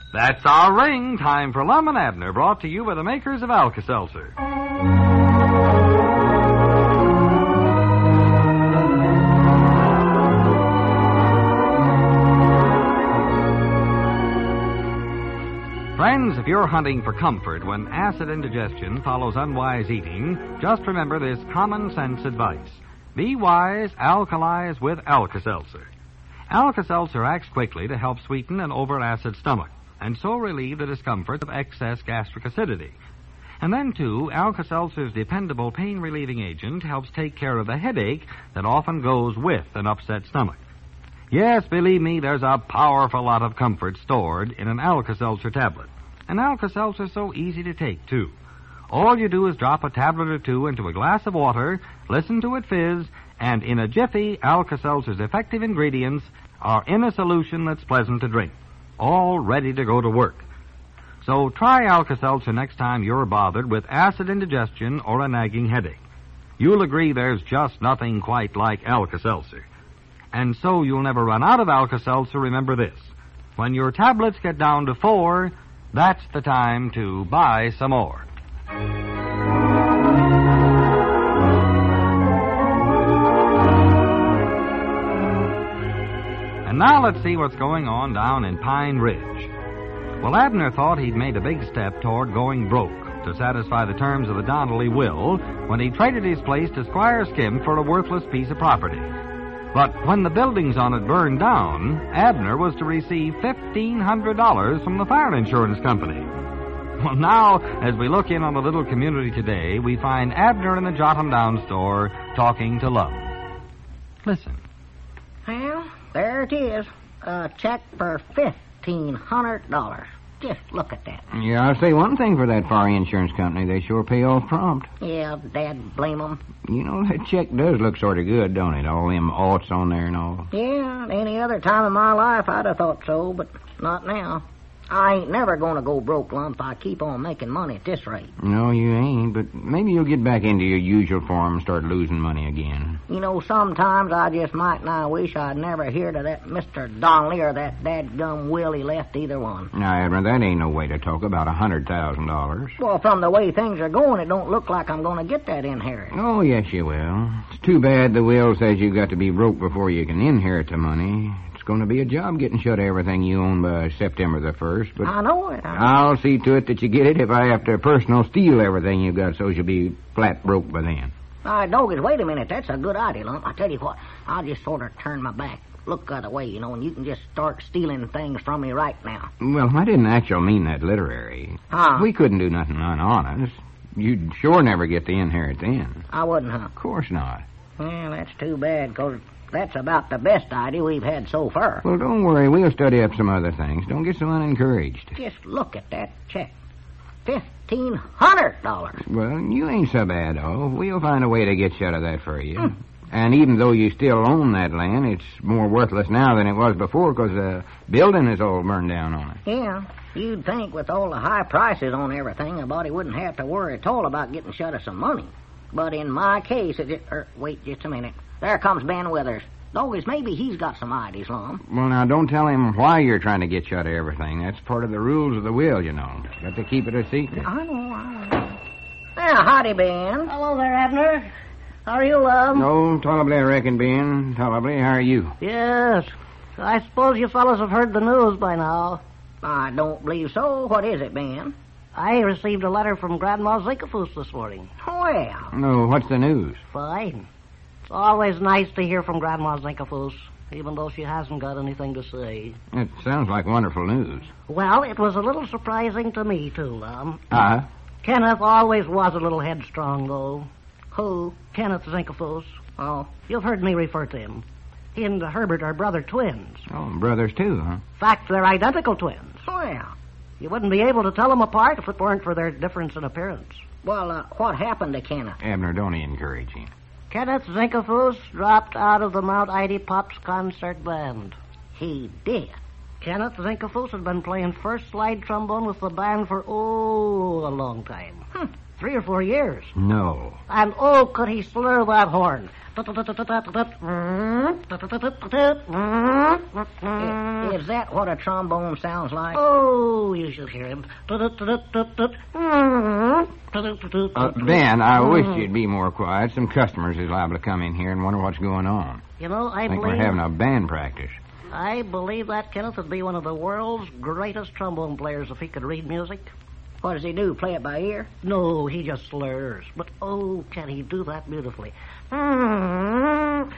That's our ring. Time for Lum and Abner, brought to you by the makers of Alka-Seltzer. Friends, if you're hunting for comfort when acid indigestion follows unwise eating, just remember this common sense advice. Be wise, alkalize with Alka-Seltzer. Alka-Seltzer acts quickly to help sweeten an over-acid stomach, and so relieve the discomfort of excess gastric acidity. And then, too, Alka-Seltzer's dependable pain-relieving agent helps take care of the headache that often goes with an upset stomach. Yes, believe me, there's a powerful lot of comfort stored in an Alka-Seltzer tablet. And Alka-Seltzer's so easy to take, too. All you do is drop a tablet or two into a glass of water, listen to it fizz, and in a jiffy, Alka-Seltzer's effective ingredients are in a solution that's pleasant to drink, all ready to go to work. So try Alka-Seltzer next time you're bothered with acid indigestion or a nagging headache. You'll agree there's just nothing quite like Alka-Seltzer. And so you'll never run out of Alka-Seltzer, remember this. When your tablets get down to 4, that's the time to buy some more. And now let's see what's going on down in Pine Ridge. Well, Abner thought he'd made a big step toward going broke to satisfy the terms of the Donnelly will when he traded his place to Squire Skim for a worthless piece of property. But when the buildings on it burned down, Abner was to receive $1,500 from the fire insurance company. Well, now, as we look in on the little community today, we find Abner in the Jotham Down store talking to Lum. Listen. Well, there it is. A check for $1,500. Just look at that. Yeah, I'll say one thing for that fire insurance company. They sure pay off prompt. Yeah, Dad, blame 'em. You know, that check does look sort of good, don't it? All them oughts on there and all. Yeah, any other time in my life I'd have thought so, but not now. I ain't never going to go broke, Lum, if I keep on making money at this rate. No, you ain't, but maybe you'll get back into your usual form and start losing money again. You know, sometimes I just might and I wish I'd never heard of that Mr. Donnelly or that dadgum will he left either one. Now, Abner, that ain't no way to talk about $100,000. Well, from the way things are going, it don't look like I'm going to get that inheritance. Oh, yes, you will. It's too bad the will says you got to be broke before you can inherit the money. It's going to be a job getting shut of everything you own by September the 1st, but I know it. I'll see to it that you get it if I have to personal steal everything you've got so you'll be flat broke by then. Doggers, wait a minute. That's a good idea, Lump. I tell you what, I'll just sort of turn my back, look the other way, you know, and you can just start stealing things from me right now. Well, I didn't actually mean that literary. Huh? We couldn't do nothing unhonest. You'd sure never get the inherit then. I wouldn't, huh? Of course not. Well, that's too bad, 'cause that's about the best idea we've had so far. Well, don't worry. We'll study up some other things. Don't get so unencouraged. Just look at that check. $1,500. Well, you ain't so bad off. We'll find a way to get shut of that for you. And even though you still own that land, it's more worthless now than it was before because the building is all burned down on it. Yeah, you'd think with all the high prices on everything, a body wouldn't have to worry at all about getting shut of some money. But in my case, wait just a minute. There comes Ben Withers. Doggers, maybe he's got some ideas, Lum. Well, now, don't tell him why you're trying to get shut of everything. That's part of the rules of the will, you know. Got to keep it a secret. I know. Well, howdy, Ben. Hello there, Abner. How are you, Lum? No, tolerably, I reckon, Ben. Tolerably. How are you? Yes. I suppose you fellas have heard the news by now. I don't believe so. What is it, Ben? I received a letter from Grandma Zinkefoos this morning. Well. No, what's the news? Fine. It's always nice to hear from Grandma Zinkefoos, even though she hasn't got anything to say. It sounds like wonderful news. Well, it was a little surprising to me, too, Lum. Ah? Kenneth always was a little headstrong, though. Who? Kenneth Zinkefoos. Oh. You've heard me refer to him. He and Herbert are brother twins. Oh, brothers, too, huh? In fact, they're identical twins. Well. You wouldn't be able to tell them apart if it weren't for their difference in appearance. Well, what happened to Kenneth? Abner, don't encourage him. Kenneth Zinkefoos dropped out of the Mount Ida Pops concert band. He did. Kenneth Zinkefoos had been playing first slide trombone with the band for, a long time. 3 or 4 years. No. And oh, could he slur that horn. Is that what a trombone sounds like? Oh, you should hear him. Ben, I wish you'd be more quiet. Some customers is liable to come in here and wonder what's going on. You know, I think we're having a band practice. I believe that Kenneth would be one of the world's greatest trombone players if he could read music. What does he do, play it by ear? No, he just slurs. But, oh, can he do that beautifully. Look,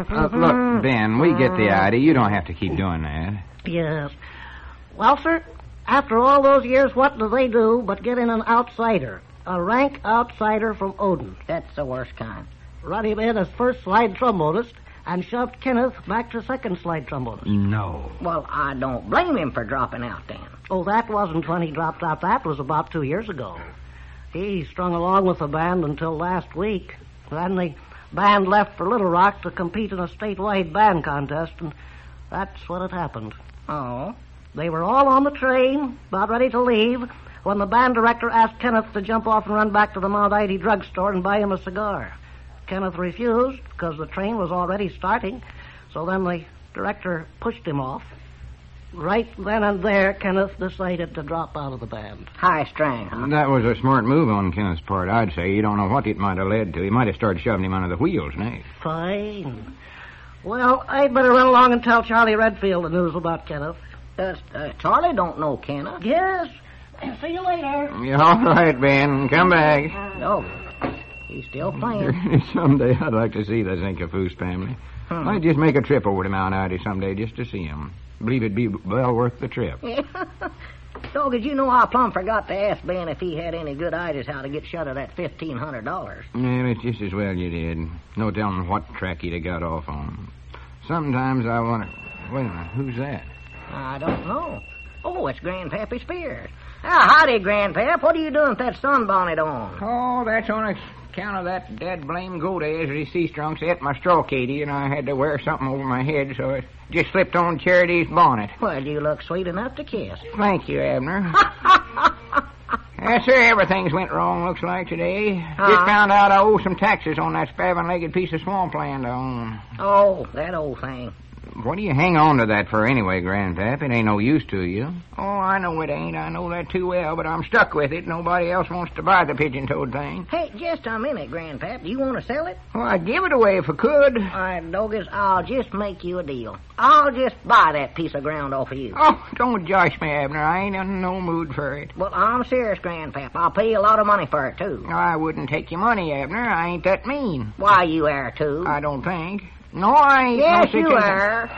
Ben, we get the idea. You don't have to keep doing that. Yes. Well, sir, after all those years, what do they do but get in an outsider? A rank outsider from Odin. That's the worst kind. Brought him in as first slide trombonist and shoved Kenneth back to second slide trombonist. No. Well, I don't blame him for dropping out then. Oh, that wasn't when he dropped out. That was about 2 years ago. He strung along with the band until last week. Then the band left for Little Rock to compete in a statewide band contest, and that's when it happened. Oh? They were all on the train, about ready to leave, when the band director asked Kenneth to jump off and run back to the Mount Ida drugstore and buy him a cigar. Kenneth refused because the train was already starting, so then the director pushed him off. Right then and there, Kenneth decided to drop out of the band. High strung, huh? That was a smart move on Kenneth's part, I'd say. You don't know what it might have led to. He might have started shoving him under the wheels next. Fine. Well, I'd better run along and tell Charlie Redfield the news about Kenneth. Charlie don't know Kenneth. Yes. See you later. Yeah, all right, Ben. Come back. No. He's still playing. Someday I'd like to see the Zinkafoos family. I'd just make a trip over to Mount Ida someday just to see him. Believe it'd be well worth the trip. So, did you know I plumb forgot to ask Ben if he had any good ideas how to get shut of that $1,500? Well, it's just as well you did. No telling what track he'd have got off on. Sometimes I wonder... Wait a minute, who's that? I don't know. Oh, it's Grandpappy Spears. Howdy, Grandpap. What are you doing with that sunbonnet on? Oh, that's on account of that dead-blame goat Ezra Seastrunk set my straw caddy, and I had to wear something over my head, so it just slipped on Charity's bonnet. Well, you look sweet enough to kiss. Thank you, Abner. Yes, sir, everything's went wrong, looks like, today. Just found out I owe some taxes on that spavined-legged piece of swampland I own. Oh, that old thing. What do you hang on to that for anyway, Grandpap? It ain't no use to you. Oh, I know it ain't. I know that too well, but I'm stuck with it. Nobody else wants to buy the pigeon-toed thing. Hey, just a minute, Grandpap. Do you want to sell it? Well, I'd give it away if I could. All right, Doggers, I'll just make you a deal. I'll just buy that piece of ground off of you. Oh, don't josh me, Abner. I ain't in no mood for it. Well, I'm serious, Grandpap. I'll pay you a lot of money for it, too. I wouldn't take your money, Abner. I ain't that mean. Why, you are, too. I don't think. No, I ain't. Yes, no you are.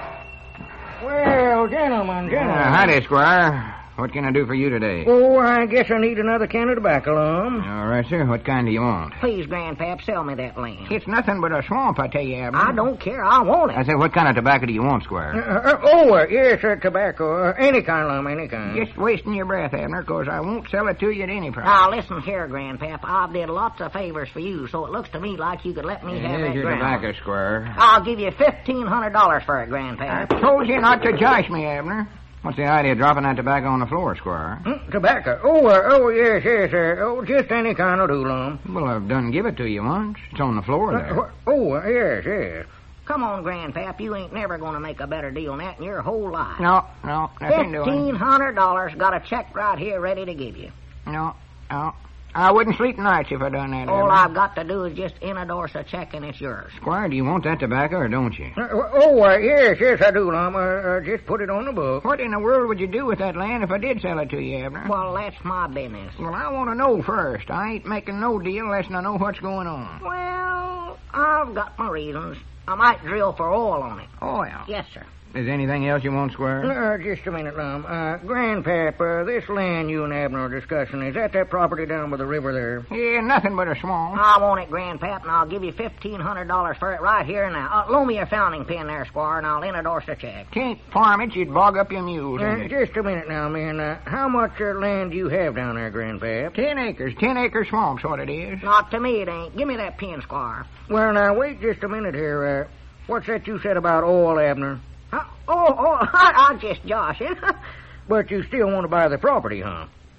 Well, gentlemen. Howdy, Squire. What can I do for you today? Oh, I guess I need another can of tobacco, All right, sir. What kind do you want? Please, Grandpap, sell me that land. It's nothing but a swamp, I tell you, Abner. I don't care. I want it. I said, what kind of tobacco do you want, Squire? Yes, tobacco. Any kind, Lum, any kind. Just wasting your breath, Abner, because I won't sell it to you at any price. Now, listen here, Grandpap. I've did lots of favors for you, so it looks to me like you could let me have that your ground. tobacco, Squire. I'll give you $1,500 for it, Grandpap. I told you not to josh me, Abner. What's the idea of dropping that tobacco on the floor, Squire? Tobacco? Yes, sir. Oh, just any kind will do, Lum. Well, I've done give it to you once. It's on the floor there. Yes. Come on, Grandpap. You ain't never going to make a better deal than that in your whole life. No, nothing doing. $1,500. Got a check right here ready to give you. No. I wouldn't sleep nights if I done that. All I've got to do is just endorse a check and it's yours. Squire, do you want that tobacco or don't you? Yes, I do, Lum. Just put it on the book. What in the world would you do with that land if I did sell it to you, Abner? Well, that's my business. Well, I want to know first. I ain't making no deal unless I know what's going on. Well, I've got my reasons. I might drill for oil on it. Oil? Yes, sir. Is there anything else you want, Squire? Just a minute, Lum. Grandpap, this land you and Abner are discussing, is that property down by the river there? Yeah, nothing but a swamp. I want it, Grandpap, and I'll give you $1,500 for it right here and now. Loan me your fountain pen there, Squire, and I'll endorse the check. Can't farm it, you'd bog up your mules. Just a minute now, man. How much land do you have down there, Grandpap? 10 acres. 10-acre swamp's what it is. Not to me, it ain't. Give me that pen, Squire. Well, now, wait just a minute here. What's that you said about oil, Abner? I'll just josh it. But you still want to buy the property, huh?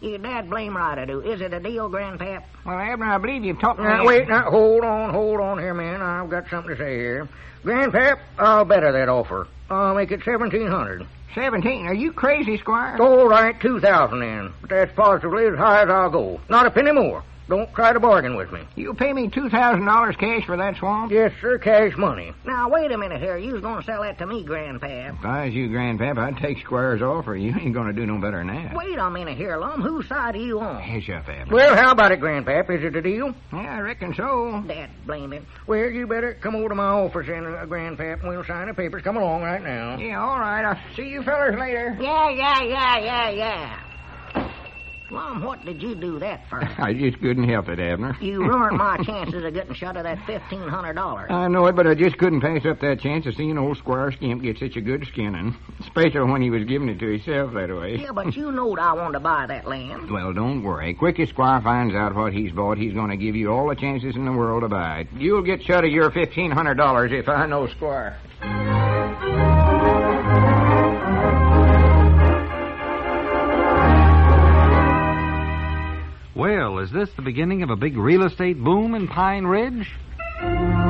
You dad blame right I do. Is it a deal, Grandpap? Well, Abner, I believe you've talked Now, wait, now, hold on here, man. I've got something to say here. Grandpap, I'll better that offer. I'll make it 1,700. 17. Are you crazy, Squire? All right, 2,000 then. But that's positively as high as I'll go. Not a penny more. Don't try to bargain with me. You'll pay me $2,000 cash for that swamp? Yes, sir, cash money. Now, wait a minute here. You was going to sell that to me, Grandpap. If I was you, Grandpap, I'd take Squire's offer. You ain't going to do no better than that. Wait a minute here, Lum. Whose side are you on? Hush up, Abner. Well, how about it, Grandpap? Is it a deal? Yeah, I reckon so. Dad blame it. Well, you better come over to my office then, Grandpap, and we'll sign the papers. Come along right now. Yeah, all right. I'll see you fellers later. Yeah. Lum, what did you do that for? I just couldn't help it, Abner. You ruined my chances of getting shut of that $1,500. I know it, but I just couldn't pass up that chance of seeing old Squire Skimp get such a good skinning, especially when he was giving it to himself that way. Yeah, but you knowed I wanted to buy that land. Well, don't worry. Quick as Squire finds out what he's bought, he's going to give you all the chances in the world to buy it. You'll get shut of your $1,500 if I know Squire. Well, is this the beginning of a big real estate boom in Pine Ridge?